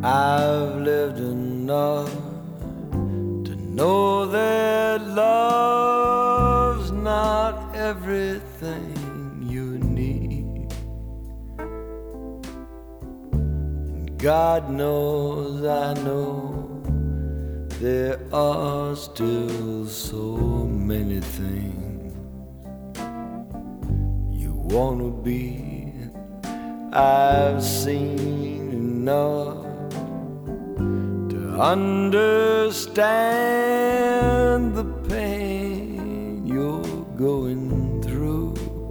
I've lived enough to know that love's not everything you need. And God knows I know there are still so many things you wanna be. I've seen enough to understand the pain you're going through.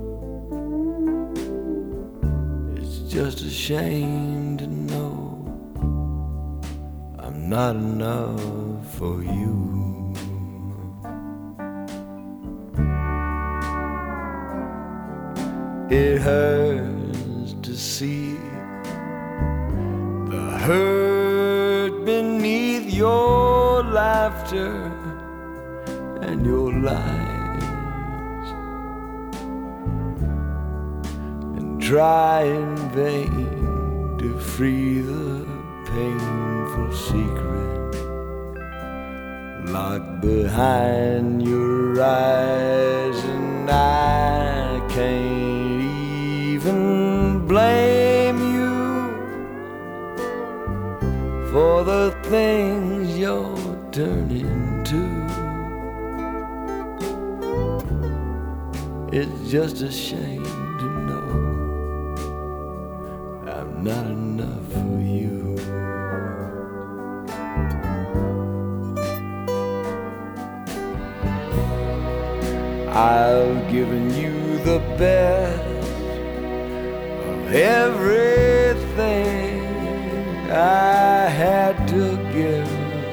It's just a shame to know I'm not enough for you. It hurts to see the hurt beneath your laughter and your lies, and try in vain to free the painful secret locked behind your eyes. And I can't even blame you for the things you're turning to. It's just a shame to know I'm not enough for you. I've given you the best of everything I had to give,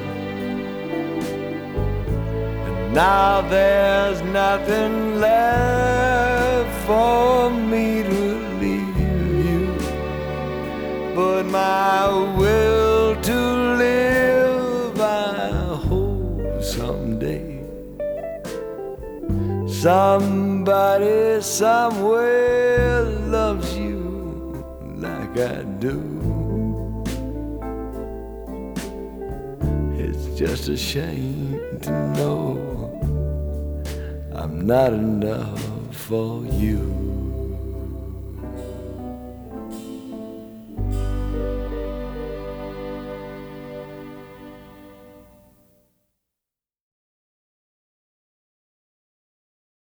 and now there's nothing left for me to leave you but my will to live. I hope someday somebody somewhere loves you like I do. It's just a shame to know I'm not enough for you.